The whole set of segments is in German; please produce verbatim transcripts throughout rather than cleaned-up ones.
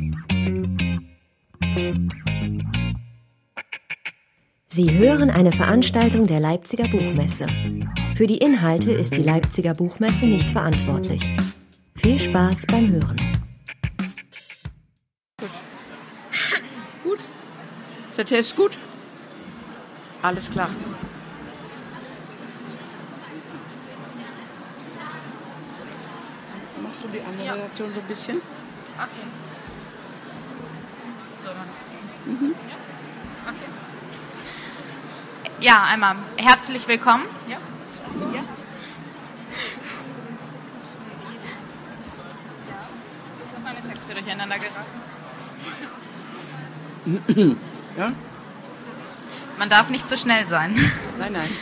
Sie hören eine Veranstaltung der Leipziger Buchmesse. Für die Inhalte ist die Leipziger Buchmesse nicht verantwortlich. Viel Spaß beim Hören. Gut. Ist der Test gut? Alles klar. Machst du die andere Ja. Reaktion so ein bisschen? Okay. So, dann. Mhm. Ja. Okay. Ja, einmal herzlich willkommen. Ja. Ja. Ich habe meine Texte durcheinander geraten. Ja? Man darf nicht zu schnell sein. Nein, nein.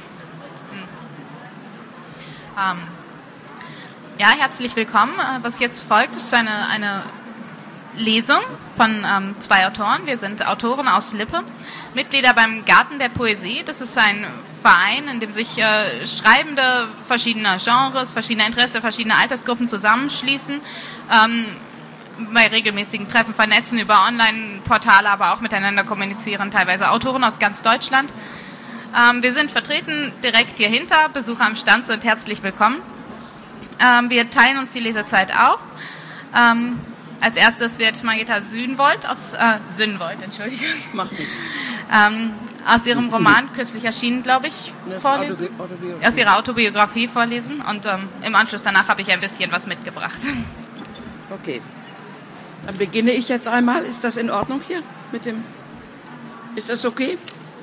Ähm, ja, herzlich willkommen. Was jetzt folgt, ist eine, eine Lesung von ähm, zwei Autoren. Wir sind Autoren aus Lippe, Mitglieder beim Garten der Poesie. Das ist ein Verein, in dem sich äh, Schreibende verschiedener Genres, verschiedener Interessen, verschiedener Altersgruppen zusammenschließen, ähm, bei regelmäßigen Treffen vernetzen, über Online-Portale, aber auch miteinander kommunizieren, teilweise Autoren aus ganz Deutschland. Ähm, wir sind vertreten direkt hier hinter, Besucher am Stand sind herzlich willkommen. Ähm, wir teilen uns die Lesezeit auf. Ähm, als erstes wird Margita Sünwold aus, äh, Sünwold, Entschuldigung. Macht nichts. Ähm, aus ihrem Roman, kürzlich erschienen, glaube ich, Eine vorlesen. Autobi- Autobiografie. Aus ihrer Autobiografie vorlesen und ähm, im Anschluss danach habe ich ein bisschen was mitgebracht. Okay. Dann beginne ich jetzt einmal. Ist das in Ordnung hier mit dem? Ist das okay?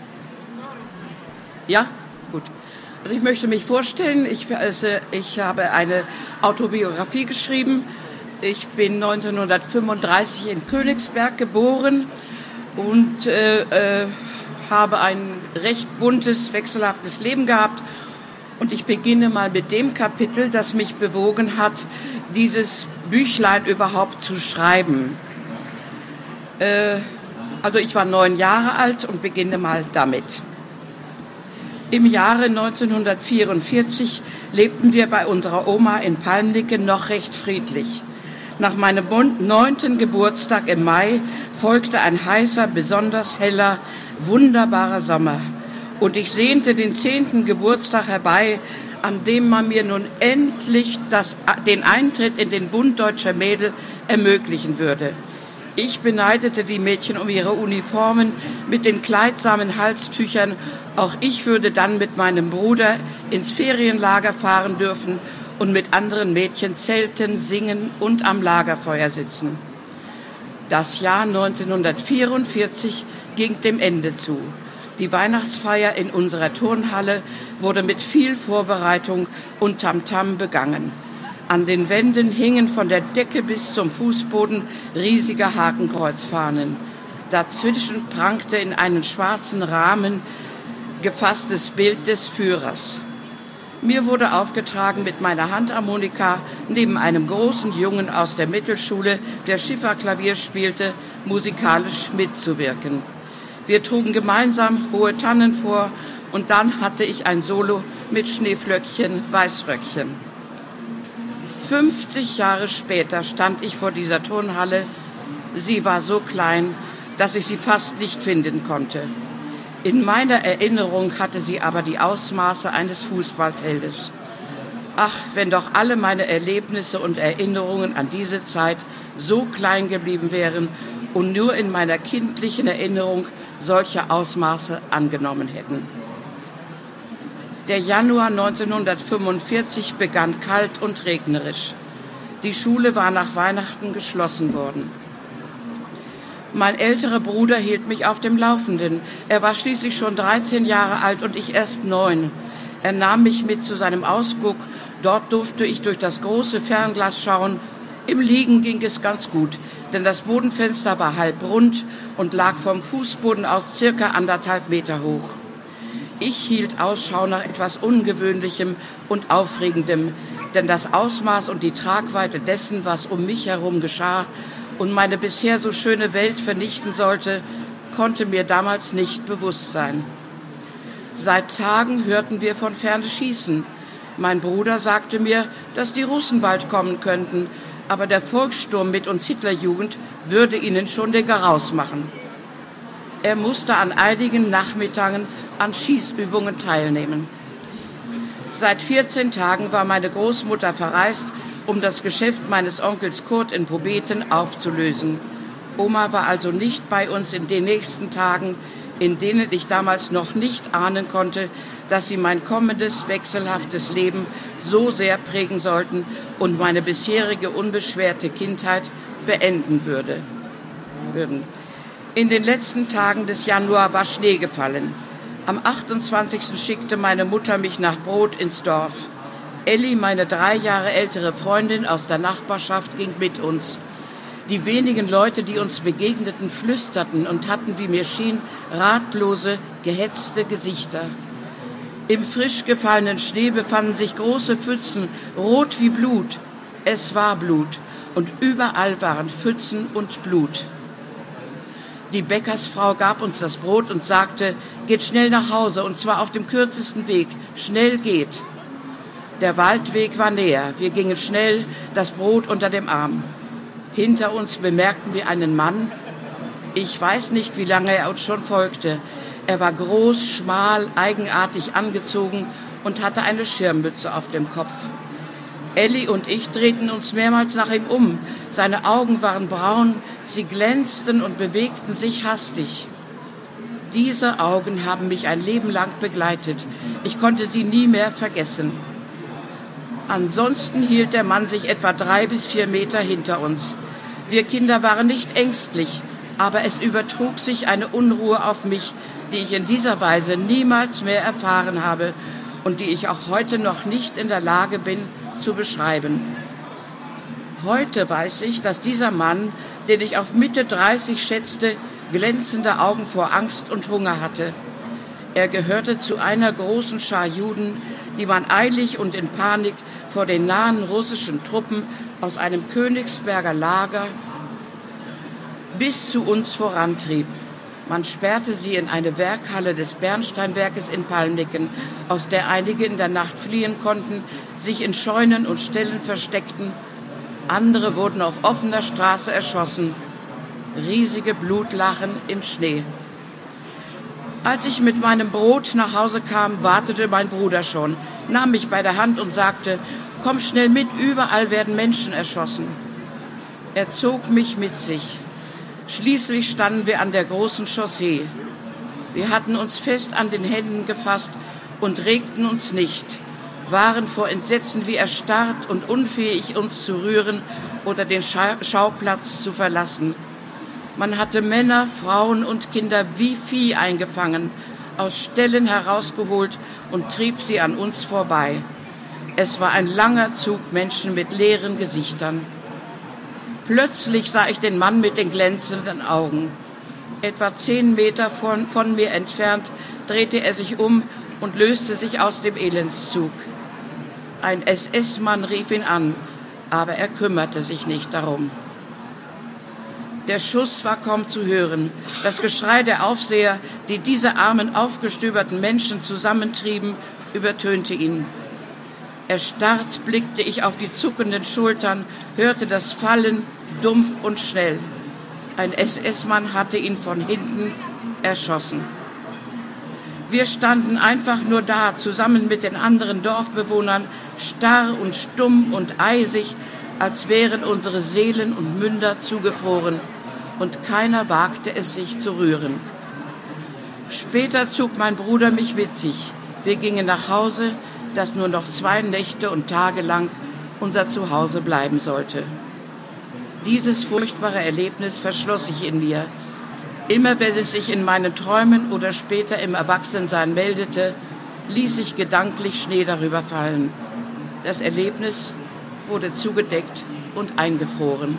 Ja? Gut. Also ich möchte mich vorstellen, ich, also ich habe eine Autobiografie geschrieben. Ich bin neunzehnhundertfünfunddreißig in Königsberg geboren und äh, äh, habe ein recht buntes, wechselhaftes Leben gehabt. Und ich beginne mal mit dem Kapitel, das mich bewogen hat, dieses Büchlein überhaupt zu schreiben. Äh, also ich war neun Jahre alt und beginne mal damit. Im Jahre neunzehnhundertvierundvierzig lebten wir bei unserer Oma in Palmnicke noch recht friedlich. Nach meinem neunten Geburtstag im Mai folgte ein heißer, besonders heller, wunderbarer Sommer. Und ich sehnte den zehnten Geburtstag herbei, an dem man mir nun endlich das, den Eintritt in den Bund Deutscher Mädel ermöglichen würde. Ich beneidete die Mädchen um ihre Uniformen mit den kleidsamen Halstüchern. Auch ich würde dann mit meinem Bruder ins Ferienlager fahren dürfen und mit anderen Mädchen zelten, singen und am Lagerfeuer sitzen. Das Jahr neunzehnhundertvierundvierzig ging dem Ende zu. Die Weihnachtsfeier in unserer Turnhalle wurde mit viel Vorbereitung und Tamtam begangen. An den Wänden hingen von der Decke bis zum Fußboden riesige Hakenkreuzfahnen. Dazwischen prangte in einen schwarzen Rahmen gefasstes Bild des Führers. Mir wurde aufgetragen, mit meiner Handharmonika neben einem großen Jungen aus der Mittelschule, der Schifferklavier spielte, musikalisch mitzuwirken. Wir trugen gemeinsam Hohe Tannen vor und dann hatte ich ein Solo mit Schneeflöckchen, Weißröckchen. fünfzig Jahre später stand ich vor dieser Turnhalle. Sie war so klein, dass ich sie fast nicht finden konnte. In meiner Erinnerung hatte sie aber die Ausmaße eines Fußballfeldes. Ach, wenn doch alle meine Erlebnisse und Erinnerungen an diese Zeit so klein geblieben wären und nur in meiner kindlichen Erinnerung solche Ausmaße angenommen hätten. Der Januar neunzehnhundertfünfundvierzig begann kalt und regnerisch. Die Schule war nach Weihnachten geschlossen worden. Mein älterer Bruder hielt mich auf dem Laufenden. Er war schließlich schon dreizehn Jahre alt und ich erst neun. Er nahm mich mit zu seinem Ausguck. Dort durfte ich durch das große Fernglas schauen. Im Liegen ging es ganz gut, denn das Bodenfenster war halb rund und lag vom Fußboden aus circa anderthalb Meter hoch. Ich hielt Ausschau nach etwas Ungewöhnlichem und Aufregendem, denn das Ausmaß und die Tragweite dessen, was um mich herum geschah und meine bisher so schöne Welt vernichten sollte, konnte mir damals nicht bewusst sein. Seit Tagen hörten wir von ferne Schießen. Mein Bruder sagte mir, dass die Russen bald kommen könnten, aber der Volkssturm mit uns Hitlerjugend würde ihnen schon den Garaus machen. Er musste an einigen Nachmittagen an Schießübungen teilnehmen. Seit vierzehn Tagen war meine Großmutter verreist, um das Geschäft meines Onkels Kurt in Pobeten aufzulösen. Oma war also nicht bei uns in den nächsten Tagen, in denen ich damals noch nicht ahnen konnte, dass sie mein kommendes, wechselhaftes Leben so sehr prägen sollten und meine bisherige unbeschwerte Kindheit beenden würde, würden. In den letzten Tagen des Januar war Schnee gefallen. Am achtundzwanzigsten schickte meine Mutter mich nach Brot ins Dorf. Elli, meine drei Jahre ältere Freundin aus der Nachbarschaft, ging mit uns. Die wenigen Leute, die uns begegneten, flüsterten und hatten, wie mir schien, ratlose, gehetzte Gesichter. Im frisch gefallenen Schnee befanden sich große Pfützen, rot wie Blut. Es war Blut, und überall waren Pfützen und Blut. Die Bäckersfrau gab uns das Brot und sagte, geht schnell nach Hause, und zwar auf dem kürzesten Weg. Schnell geht. Der Waldweg war näher. Wir gingen schnell, das Brot unter dem Arm. Hinter uns bemerkten wir einen Mann. Ich weiß nicht, wie lange er uns schon folgte. Er war groß, schmal, eigenartig angezogen und hatte eine Schirmmütze auf dem Kopf. Elli und ich drehten uns mehrmals nach ihm um. Seine Augen waren braun, sie glänzten und bewegten sich hastig. Diese Augen haben mich ein Leben lang begleitet. Ich konnte sie nie mehr vergessen. Ansonsten hielt der Mann sich etwa drei bis vier Meter hinter uns. Wir Kinder waren nicht ängstlich, aber es übertrug sich eine Unruhe auf mich, die ich in dieser Weise niemals mehr erfahren habe und die ich auch heute noch nicht in der Lage bin zu beschreiben. Heute weiß ich, dass dieser Mann, den ich auf Mitte dreißig schätzte, glänzende Augen vor Angst und Hunger hatte. Er gehörte zu einer großen Schar Juden, die man eilig und in Panik vor den nahen russischen Truppen aus einem Königsberger Lager bis zu uns vorantrieb. Man sperrte sie in eine Werkhalle des Bernsteinwerkes in Palmnicken, aus der einige in der Nacht fliehen konnten, sich in Scheunen und Ställen versteckten. Andere wurden auf offener Straße erschossen. Riesige Blutlachen im Schnee. Als ich mit meinem Brot nach Hause kam, wartete mein Bruder schon, nahm mich bei der Hand und sagte, komm schnell mit, überall werden Menschen erschossen. Er zog mich mit sich. Schließlich standen wir an der großen Chaussee. Wir hatten uns fest an den Händen gefasst und regten uns nicht, waren vor Entsetzen wie erstarrt und unfähig, uns zu rühren oder den Scha- Schauplatz zu verlassen. Man hatte Männer, Frauen und Kinder wie Vieh eingefangen, aus Ställen herausgeholt und trieb sie an uns vorbei. Es war ein langer Zug Menschen mit leeren Gesichtern. Plötzlich sah ich den Mann mit den glänzenden Augen. Etwa zehn Meter von, von mir entfernt drehte er sich um und löste sich aus dem Elendszug. Ein S S-Mann rief ihn an, aber er kümmerte sich nicht darum. Der Schuss war kaum zu hören. Das Geschrei der Aufseher, die diese armen, aufgestöberten Menschen zusammentrieben, übertönte ihn. Erstarrt blickte ich auf die zuckenden Schultern, hörte das Fallen, dumpf und schnell. Ein S S-Mann hatte ihn von hinten erschossen. Wir standen einfach nur da, zusammen mit den anderen Dorfbewohnern, starr und stumm und eisig, als wären unsere Seelen und Münder zugefroren, und keiner wagte es, sich zu rühren. Später zog mein Bruder mich mit sich. Wir gingen nach Hause, das nur noch zwei Nächte und Tage lang unser Zuhause bleiben sollte. Dieses furchtbare Erlebnis verschloss sich in mir. Immer wenn es sich in meinen Träumen oder später im Erwachsensein meldete, ließ ich gedanklich Schnee darüber fallen. Das Erlebnis wurde zugedeckt und eingefroren.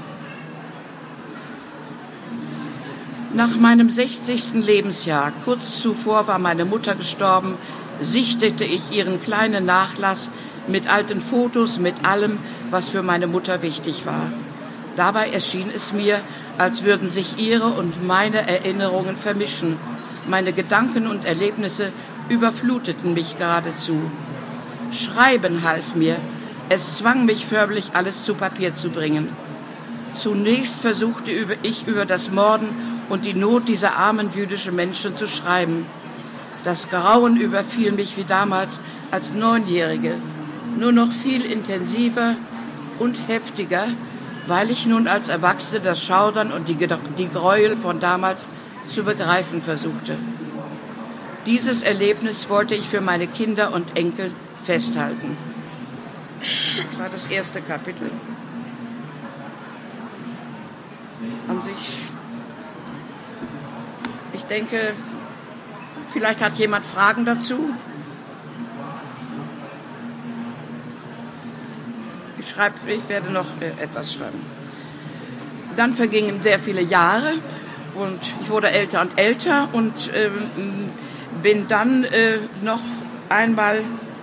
Nach meinem sechzigsten Lebensjahr, kurz zuvor war meine Mutter gestorben, sichtete ich ihren kleinen Nachlass mit alten Fotos, mit allem, was für meine Mutter wichtig war. Dabei erschien es mir, als würden sich ihre und meine Erinnerungen vermischen. Meine Gedanken und Erlebnisse überfluteten mich geradezu. Schreiben half mir, Es zwang mich förmlich, alles zu Papier zu bringen. Zunächst versuchte ich über das Morden und die Not dieser armen jüdischen Menschen zu schreiben. Das Grauen überfiel mich wie damals als Neunjährige, nur noch viel intensiver und heftiger, weil ich nun als Erwachsene das Schaudern und die, die Gräuel von damals zu begreifen versuchte. Dieses Erlebnis wollte ich für meine Kinder und Enkel festhalten. Das war das erste Kapitel. An sich, ich denke, vielleicht hat jemand Fragen dazu. Ich schreibe, ich werde noch etwas schreiben. Dann vergingen sehr viele Jahre und ich wurde älter und älter und äh, bin dann äh, noch einmal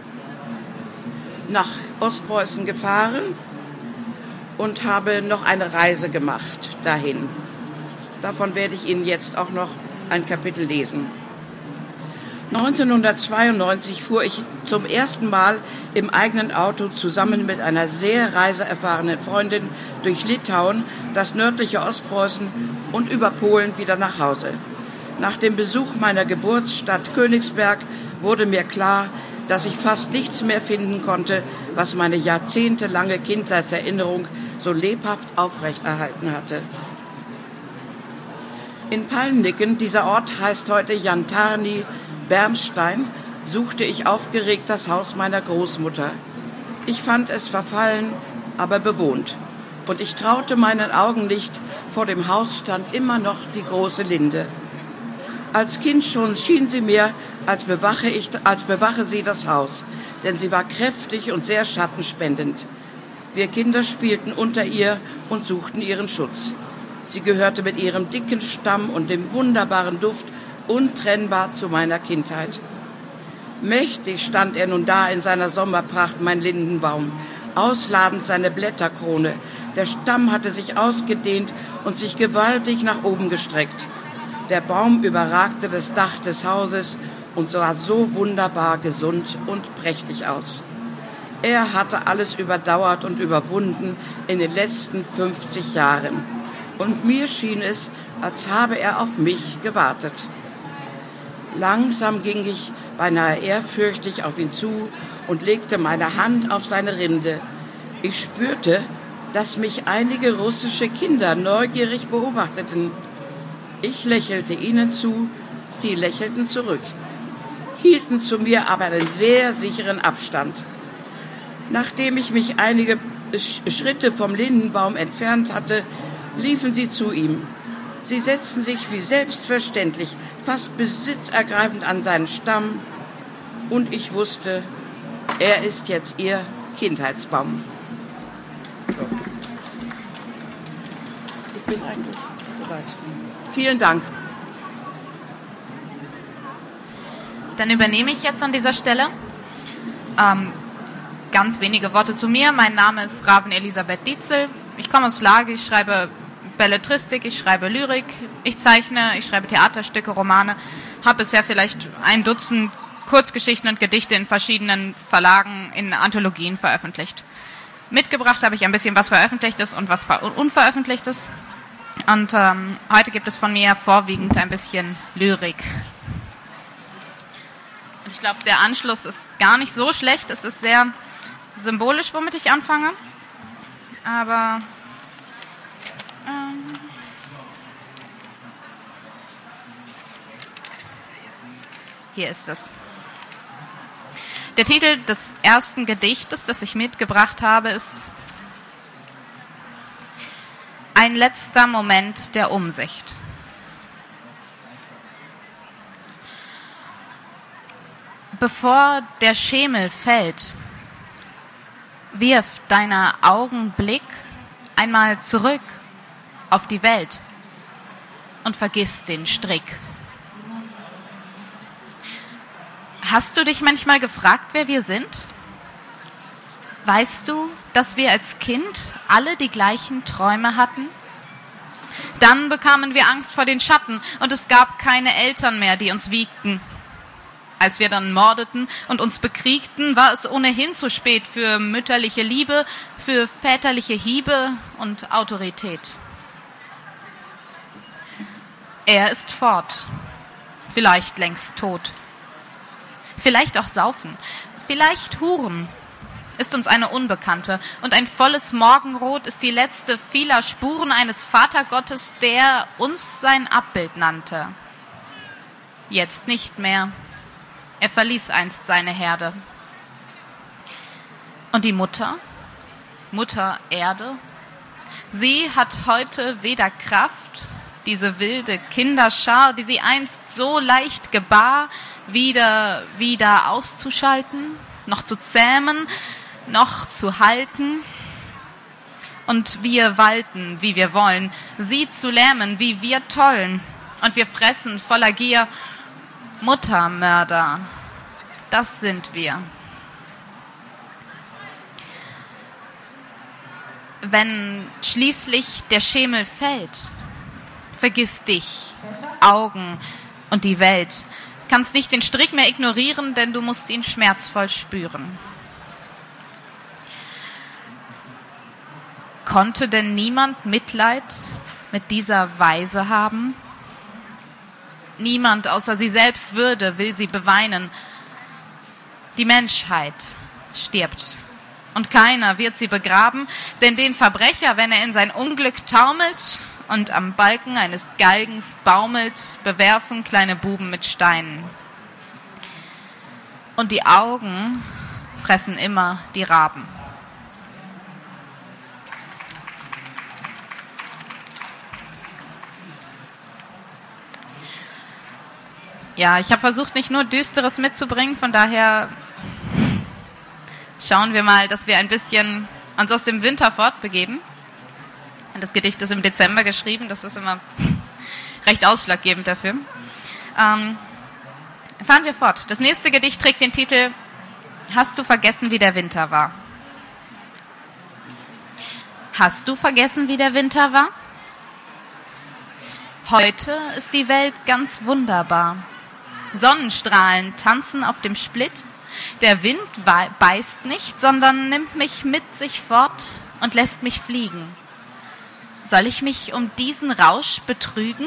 nach Ostpreußen gefahren und habe noch eine Reise gemacht dahin. Davon werde ich Ihnen jetzt auch noch ein Kapitel lesen. neunzehnhundertzweiundneunzig fuhr ich zum ersten Mal im eigenen Auto zusammen mit einer sehr reiseerfahrenen Freundin durch Litauen, das nördliche Ostpreußen und über Polen wieder nach Hause. Nach dem Besuch meiner Geburtsstadt Königsberg wurde mir klar, dass ich fast nichts mehr finden konnte, was meine jahrzehntelange Kindheitserinnerung so lebhaft aufrechterhalten hatte. In Palmnicken, dieser Ort heißt heute Jantarny Bernstein, suchte ich aufgeregt das Haus meiner Großmutter. Ich fand es verfallen, aber bewohnt. Und ich traute meinen Augen nicht, vor dem Haus stand immer noch die große Linde. Als Kind schon schien sie mir, als bewache, ich, als bewache sie das Haus, denn sie war kräftig und sehr schattenspendend. Wir Kinder spielten unter ihr und suchten ihren Schutz. Sie gehörte mit ihrem dicken Stamm und dem wunderbaren Duft untrennbar zu meiner Kindheit. Mächtig stand er nun da in seiner Sommerpracht, mein Lindenbaum, ausladend seine Blätterkrone. Der Stamm hatte sich ausgedehnt und sich gewaltig nach oben gestreckt. Der Baum überragte das Dach des Hauses und sah so wunderbar gesund und prächtig aus. Er hatte alles überdauert und überwunden in den letzten fünfzig Jahren. Und mir schien es, als habe er auf mich gewartet. Langsam ging ich beinahe ehrfürchtig auf ihn zu und legte meine Hand auf seine Rinde. Ich spürte, dass mich einige russische Kinder neugierig beobachteten. Ich lächelte ihnen zu, sie lächelten zurück, hielten zu mir aber einen sehr sicheren Abstand. Nachdem ich mich einige Schritte vom Lindenbaum entfernt hatte, liefen sie zu ihm. Sie setzten sich wie selbstverständlich, fast besitzergreifend an seinen Stamm, und ich wusste, er ist jetzt ihr Kindheitsbaum. So. Ich bin eigentlich soweit. Vielen Dank. Dann übernehme ich jetzt an dieser Stelle. Ähm, ganz wenige Worte zu mir. Mein Name ist Raven Elisabeth Dietzel. Ich komme aus Lage, ich schreibe Belletristik, ich schreibe Lyrik, ich zeichne, ich schreibe Theaterstücke, Romane, habe bisher vielleicht ein Dutzend Kurzgeschichten und Gedichte in verschiedenen Verlagen, in Anthologien veröffentlicht. Mitgebracht habe ich ein bisschen was Veröffentlichtes und was Unveröffentlichtes. Und ähm, heute gibt es von mir vorwiegend ein bisschen Lyrik. Und ich glaube, der Anschluss ist gar nicht so schlecht. Es ist sehr symbolisch, womit ich anfange. Aber ähm, hier ist es. Der Titel des ersten Gedichtes, das ich mitgebracht habe, ist Ein letzter Moment der Umsicht. Bevor der Schemel fällt, wirf deiner Augen Blick einmal zurück auf die Welt und vergiss den Strick. Hast du dich manchmal gefragt, wer wir sind? Weißt du, dass wir als Kind alle die gleichen Träume hatten? Dann bekamen wir Angst vor den Schatten und es gab keine Eltern mehr, die uns wiegten. Als wir dann mordeten und uns bekriegten, war es ohnehin zu spät für mütterliche Liebe, für väterliche Hiebe und Autorität. Er ist fort, vielleicht längst tot. Vielleicht auch saufen, vielleicht Huren, ist uns eine Unbekannte. Und ein volles Morgenrot ist die letzte vieler Spuren eines Vatergottes, der uns sein Abbild nannte. Jetzt nicht mehr. Er verließ einst seine Herde. Und die Mutter, Mutter Erde, sie hat heute weder Kraft, diese wilde Kinderschar, die sie einst so leicht gebar, wieder, wieder auszuschalten, noch zu zähmen, noch zu halten. Und wir walten, wie wir wollen, sie zu lähmen, wie wir tollen. Und wir fressen voller Gier. Muttermörder, das sind wir. Wenn schließlich der Schemel fällt, vergiss dich, Augen und die Welt. Kannst nicht den Strick mehr ignorieren, denn du musst ihn schmerzvoll spüren. Konnte denn niemand Mitleid mit dieser Weise haben? Niemand außer sie selbst würde, will sie beweinen. Die Menschheit stirbt und keiner wird sie begraben, denn den Verbrecher, wenn er in sein Unglück taumelt und am Balken eines Galgens baumelt, bewerfen kleine Buben mit Steinen. Und die Augen fressen immer die Raben. Ja, ich habe versucht, nicht nur Düsteres mitzubringen, von daher schauen wir mal, dass wir ein bisschen uns aus dem Winter fortbegeben. Das Gedicht ist im Dezember geschrieben, das ist immer recht ausschlaggebend dafür. Ähm, fahren wir fort. Das nächste Gedicht trägt den Titel Hast du vergessen, wie der Winter war? Hast du vergessen, wie der Winter war? Heute ist die Welt ganz wunderbar. Sonnenstrahlen tanzen auf dem Splitt. Der Wind beißt nicht, sondern nimmt mich mit sich fort und lässt mich fliegen. Soll ich mich um diesen Rausch betrügen?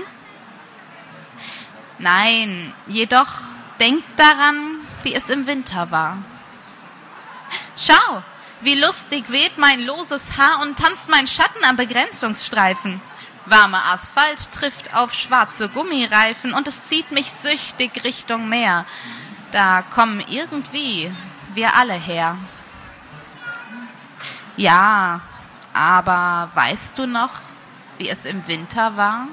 Nein, jedoch denk daran, wie es im Winter war. Schau, wie lustig weht mein loses Haar und tanzt mein Schatten am Begrenzungsstreifen. Warmer Asphalt trifft auf schwarze Gummireifen und es zieht mich süchtig Richtung Meer. Da kommen irgendwie wir alle her. Ja, aber weißt du noch, wie es im Winter war?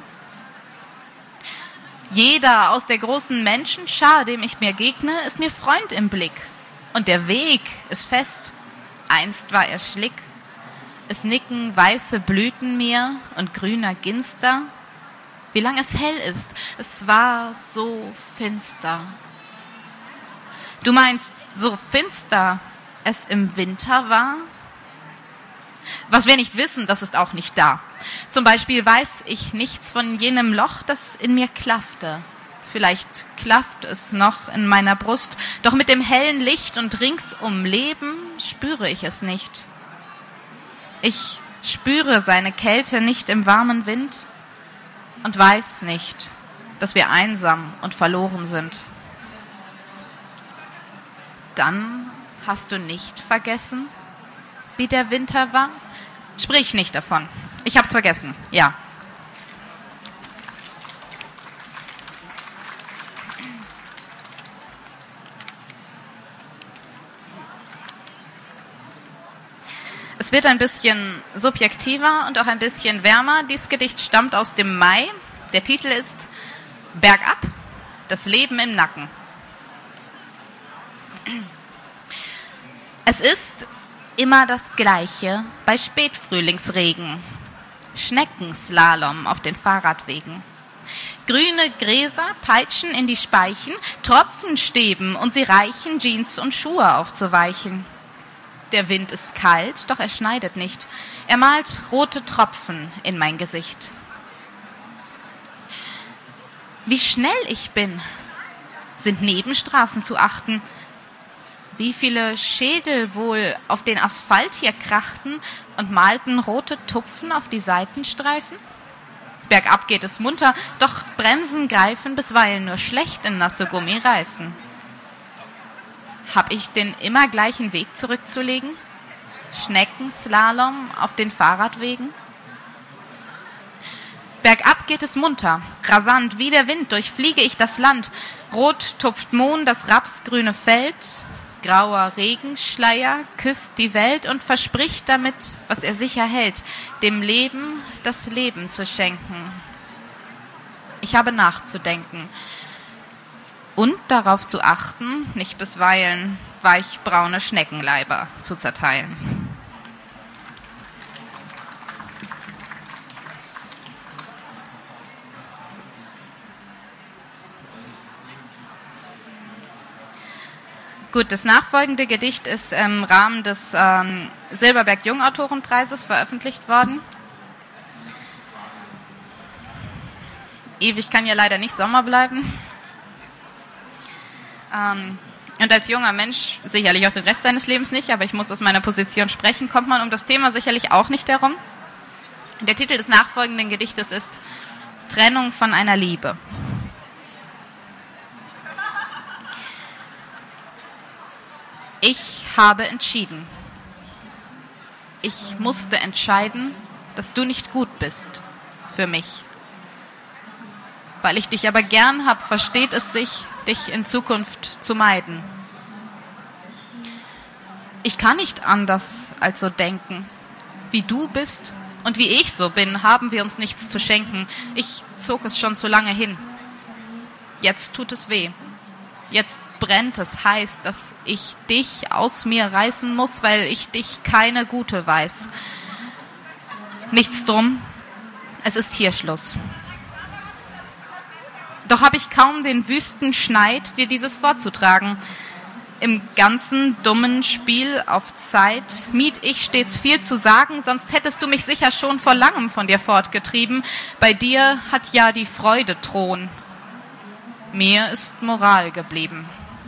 Jeder aus der großen Menschenschar, dem ich mir gegne, ist mir Freund im Blick. Und der Weg ist fest, einst war er schlick. Es nicken weiße Blüten mir und grüner Ginster. Wie lang es hell ist, es war so finster. Du meinst, so finster es im Winter war? Was wir nicht wissen, das ist auch nicht da. Zum Beispiel weiß ich nichts von jenem Loch, das in mir klaffte. Vielleicht klafft es noch in meiner Brust, doch mit dem hellen Licht und ringsum Leben spüre ich es nicht. Ich spüre seine Kälte nicht im warmen Wind und weiß nicht, dass wir einsam und verloren sind. Dann hast du nicht vergessen, wie der Winter war? Sprich nicht davon. Ich hab's vergessen, ja. Es wird ein bisschen subjektiver und auch ein bisschen wärmer. Dieses Gedicht stammt aus dem Mai. Der Titel ist Bergab, das Leben im Nacken. Es ist immer das Gleiche bei Spätfrühlingsregen. Schneckenslalom auf den Fahrradwegen. Grüne Gräser peitschen in die Speichen, Tropfen stäben und sie reichen, Jeans und Schuhe aufzuweichen. Der Wind ist kalt, doch er schneidet nicht. Er malt rote Tropfen in mein Gesicht. Wie schnell ich bin. Sind Nebenstraßen zu achten? Wie viele Schädel wohl auf den Asphalt hier krachten und malten rote Tupfen auf die Seitenstreifen? Bergab geht es munter, doch Bremsen greifen bisweilen nur schlecht in nasse Gummireifen. Hab ich den immer gleichen Weg zurückzulegen? Schneckenslalom auf den Fahrradwegen? Bergab geht es munter, rasant wie der Wind durchfliege ich das Land. Rot tupft Mohn das rapsgrüne Feld, grauer Regenschleier küsst die Welt und verspricht damit, was er sicher hält, dem Leben das Leben zu schenken. Ich habe nachzudenken und darauf zu achten, nicht bisweilen weichbraune Schneckenleiber zu zerteilen. Gut, das nachfolgende Gedicht ist im Rahmen des ähm, Silberberg-Jungautorenpreises veröffentlicht worden. Ewig kann ja leider nicht Sommer bleiben. Ähm, und als junger Mensch sicherlich auch den Rest seines Lebens nicht, aber ich muss aus meiner Position sprechen, kommt man um das Thema sicherlich auch nicht herum. Der Titel des nachfolgenden Gedichtes ist Trennung von einer Liebe. Ich habe entschieden. Ich musste entscheiden, dass du nicht gut bist für mich. Weil ich dich aber gern hab, versteht es sich, dich in Zukunft zu meiden. Ich kann nicht anders als so denken. Wie du bist und wie ich so bin, haben wir uns nichts zu schenken. Ich zog es schon zu lange hin. Jetzt tut es weh. Jetzt brennt es heiß, dass ich dich aus mir reißen muss, weil ich dich keine Gute weiß. Nichts drum, es ist hier Schluss. Doch habe ich kaum den wüsten Schneid, dir dieses vorzutragen. Im ganzen dummen Spiel auf Zeit mied ich stets viel zu sagen, sonst hättest du mich sicher schon vor langem von dir fortgetrieben. Bei dir hat ja die Freude Thron. Mir ist Moral geblieben.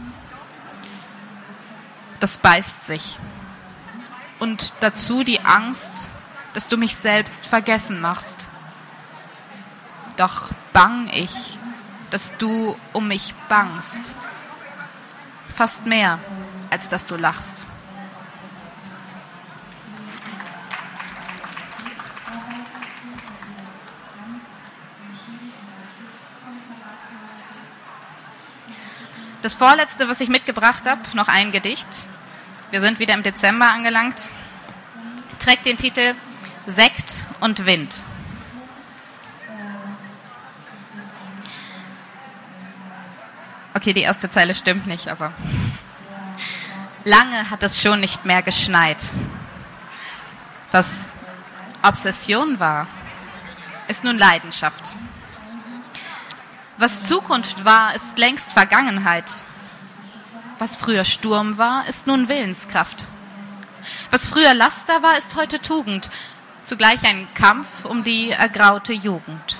Das beißt sich. Und dazu die Angst, dass du mich selbst vergessen machst. Doch bang ich, dass du um mich bangst. Fast mehr, als dass du lachst. Das vorletzte, was ich mitgebracht habe, noch ein Gedicht. Wir sind wieder im Dezember angelangt. Trägt den Titel Sekt und Wind. Okay, die erste Zeile stimmt nicht, aber lange hat es schon nicht mehr geschneit. Was Obsession war, ist nun Leidenschaft. Was Zukunft war, ist längst Vergangenheit. Was früher Sturm war, ist nun Willenskraft. Was früher Laster war, ist heute Tugend. Zugleich ein Kampf um die ergraute Jugend.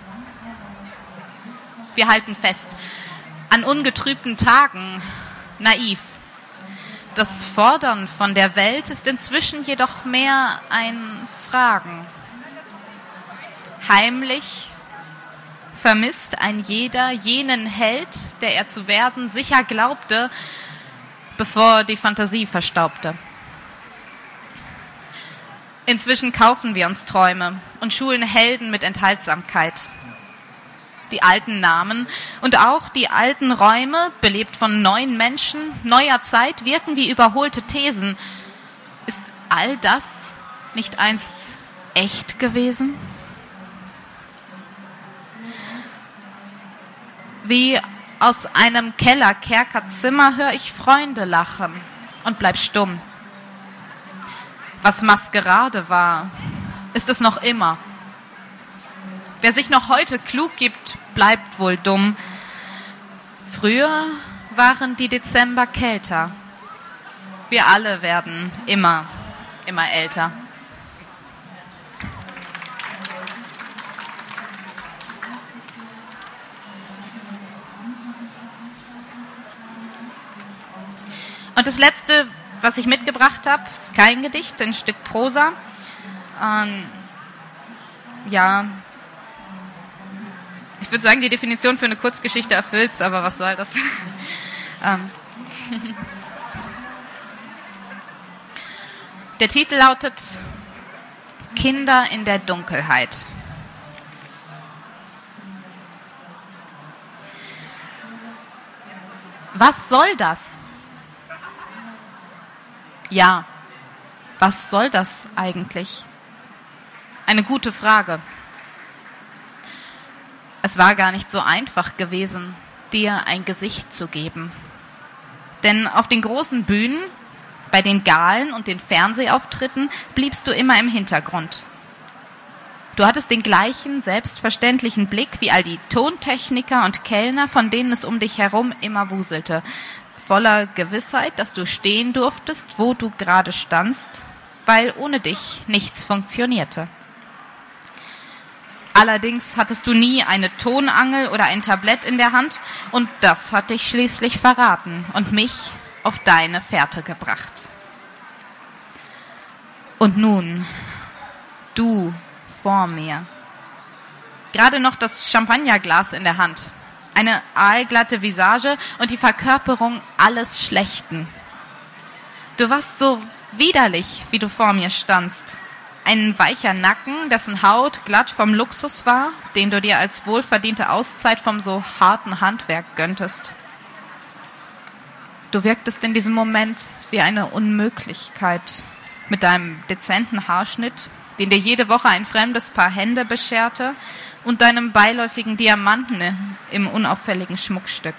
Wir halten fest an ungetrübten Tagen, naiv. Das Fordern von der Welt ist inzwischen jedoch mehr ein Fragen. Heimlich vermisst ein jeder jenen Held, der er zu werden sicher glaubte, bevor die Fantasie verstaubte. Inzwischen kaufen wir uns Träume und schulen Helden mit Enthaltsamkeit. Die alten Namen und auch die alten Räume, belebt von neuen Menschen, neuer Zeit, wirken wie überholte Thesen. Ist all das nicht einst echt gewesen? Wie aus einem Keller-Kerkerzimmer höre ich Freunde lachen und bleib stumm. Was Maskerade war, ist es noch immer. Wer sich noch heute klug gibt, bleibt wohl dumm. Früher waren die Dezember kälter. Wir alle werden immer, immer älter. Und das Letzte, was ich mitgebracht habe, ist kein Gedicht, ein Stück Prosa. Ähm, ja, ich würde sagen, die Definition für eine Kurzgeschichte erfüllt's, aber was soll das? ähm. Der Titel lautet Kinder in der Dunkelheit. Was soll das? Ja, was soll das eigentlich? Eine gute Frage. Es war gar nicht so einfach gewesen, dir ein Gesicht zu geben. Denn auf den großen Bühnen, bei den Galen und den Fernsehauftritten bliebst du immer im Hintergrund. Du hattest den gleichen selbstverständlichen Blick wie all die Tontechniker und Kellner, von denen es um dich herum immer wuselte. Voller Gewissheit, dass du stehen durftest, wo du gerade standst, weil ohne dich nichts funktionierte. Allerdings hattest du nie eine Tonangel oder ein Tablett in der Hand und das hat dich schließlich verraten und mich auf deine Fährte gebracht. Und nun, du vor mir. Gerade noch das Champagnerglas in der Hand. Eine aalglatte Visage und die Verkörperung alles Schlechten. Du warst so widerlich, wie du vor mir standst. Ein weicher Nacken, dessen Haut glatt vom Luxus war, den du dir als wohlverdiente Auszeit vom so harten Handwerk gönntest. Du wirktest in diesem Moment wie eine Unmöglichkeit mit deinem dezenten Haarschnitt, den dir jede Woche ein fremdes Paar Hände bescherte, und deinem beiläufigen Diamanten im unauffälligen Schmuckstück.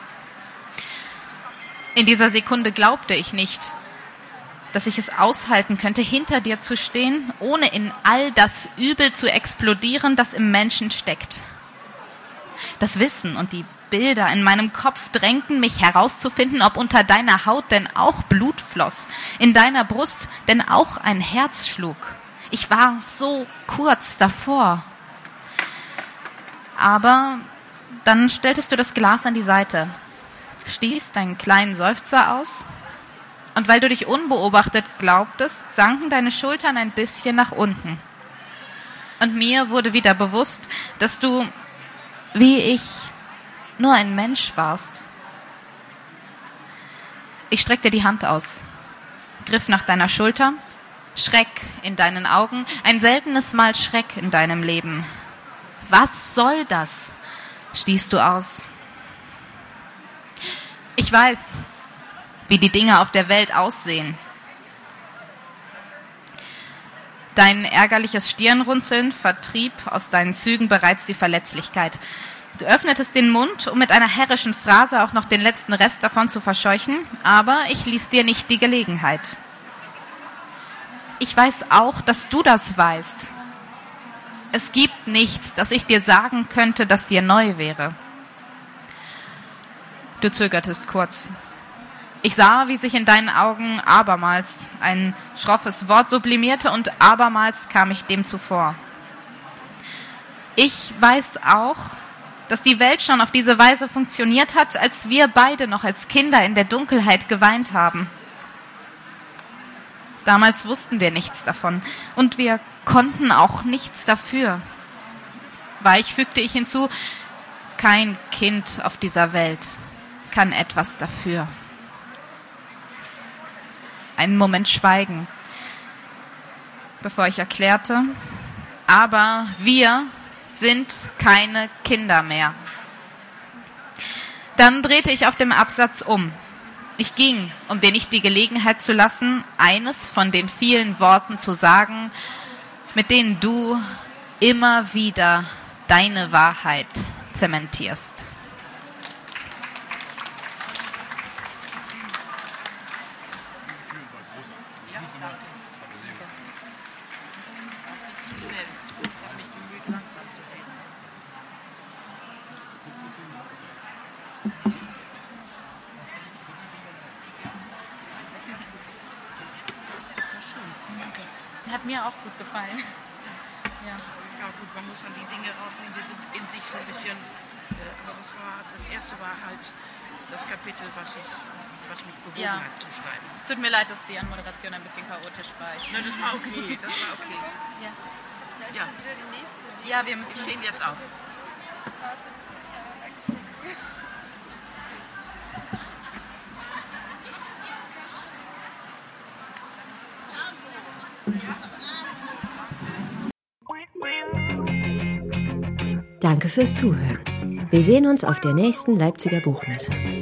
In dieser Sekunde glaubte ich nicht, dass ich es aushalten könnte, hinter dir zu stehen, ohne in all das Übel zu explodieren, das im Menschen steckt. Das Wissen und die Bilder in meinem Kopf drängten mich herauszufinden, ob unter deiner Haut denn auch Blut floss, in deiner Brust denn auch ein Herz schlug. Ich war so kurz davor. Aber dann stelltest du das Glas an die Seite, stießt einen kleinen Seufzer aus, und weil du dich unbeobachtet glaubtest, sanken deine Schultern ein bisschen nach unten. Und mir wurde wieder bewusst, dass du, wie ich, nur ein Mensch warst. Ich streckte die Hand aus, griff nach deiner Schulter, Schreck in deinen Augen, ein seltenes Mal Schreck in deinem Leben. Was soll das? Stieß du aus. Ich weiß, wie die Dinge auf der Welt aussehen. Dein ärgerliches Stirnrunzeln vertrieb aus deinen Zügen bereits die Verletzlichkeit. Du öffnetest den Mund, um mit einer herrischen Phrase auch noch den letzten Rest davon zu verscheuchen, aber ich ließ dir nicht die Gelegenheit. Ich weiß auch, dass du das weißt. Es gibt nichts, das ich dir sagen könnte, das dir neu wäre. Du zögertest kurz. Ich sah, wie sich in deinen Augen abermals ein schroffes Wort sublimierte und abermals kam ich dem zuvor. Ich weiß auch, dass die Welt schon auf diese Weise funktioniert hat, als wir beide noch als Kinder in der Dunkelheit geweint haben. Damals wussten wir nichts davon und wir konnten auch nichts dafür. Weich fügte ich hinzu, kein Kind auf dieser Welt kann etwas dafür. Einen Moment Schweigen, bevor ich erklärte, aber wir sind keine Kinder mehr. Dann drehte ich auf dem Absatz um. Ich ging, um dir nicht die Gelegenheit zu lassen, eines von den vielen Worten zu sagen, mit denen du immer wieder deine Wahrheit zementierst. Hat mir auch gut gefallen. Ja. Ja gut, man muss dann die Dinge rausnehmen, die sind in sich so ein bisschen, äh, aber das war, das erste war halt das Kapitel, was ich was mich bewogen Ja. hat zu schreiben. Es tut mir leid, dass die Anmoderation ein bisschen chaotisch war. Ich Na, das war okay, das war okay. ja. Gleich Ja. schon wieder die nächste. ja, wir Wir müssen. stehen jetzt auf. Das ist ja wegschicken. Danke fürs Zuhören. Wir sehen uns auf der nächsten Leipziger Buchmesse.